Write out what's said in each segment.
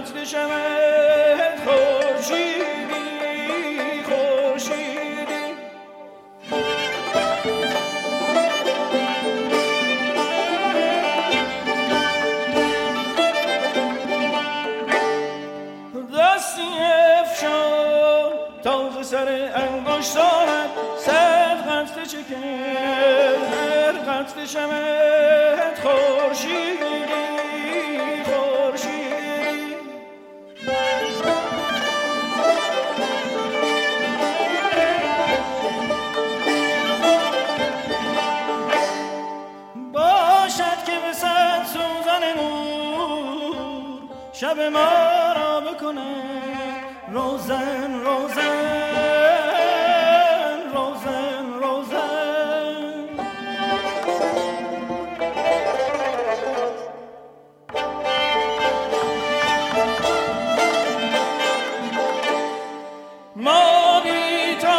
قتل شمعت خورشیدی خورشیدی دستی افشان تازه سر انگشتانت صد قتل چکن هر قتل شمعت خورشیدی خورشیدی باشد که به صد سوزن نور شب ما را بکنه روزن روزن روزن روزن ما بی تو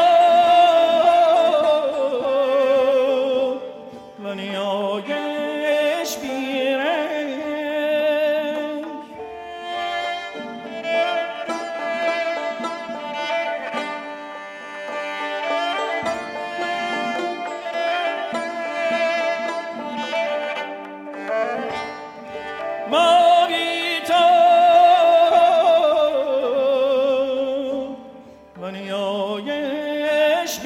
و نیایش بیرنگ ما بی تو و نیایش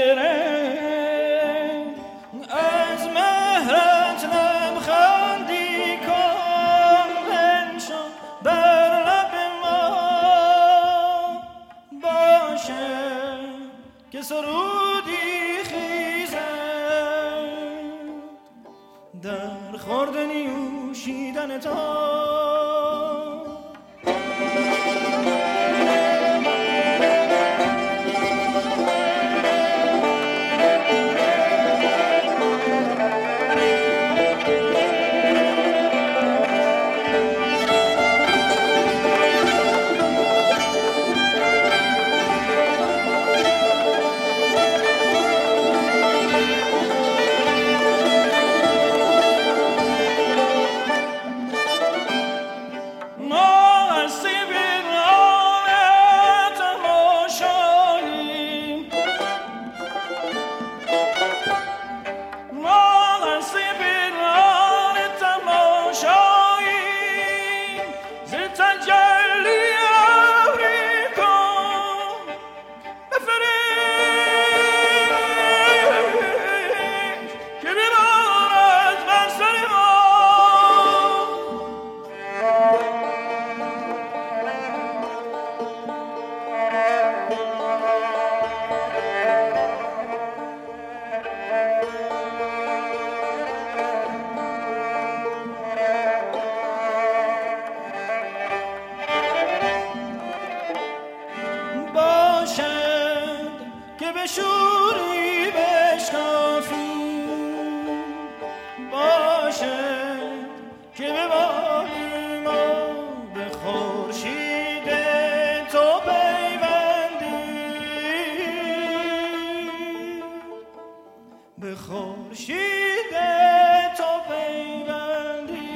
بیرنگ از مهرت لبخندی کن بنشان بر لب ما باشه که سرودی خیزد در خورد نیوشیدن تا که به شوری بشکافی باشد که به بالی ما به خورشید تو پیوندی به خورشید تو پیوندی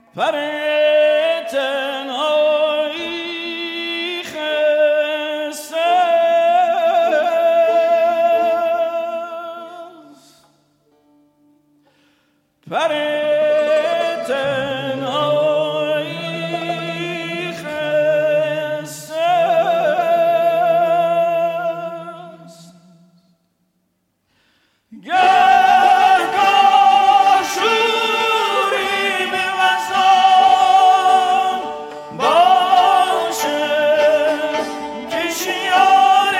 پر تنهایی خسته است، پر تنهایی خسته است. گهگاه شوری به وزان باشد که شیار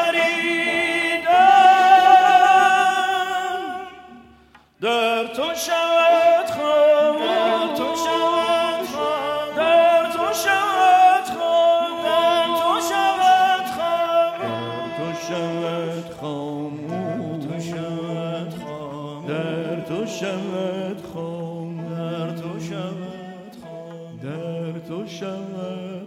پریدن در تو شود خام، در تو شود خام، در تو شود خام، در تو شود خام، در تو شود خام، تو شود خام، در تو شود خام، در تو شود خام، در تو شود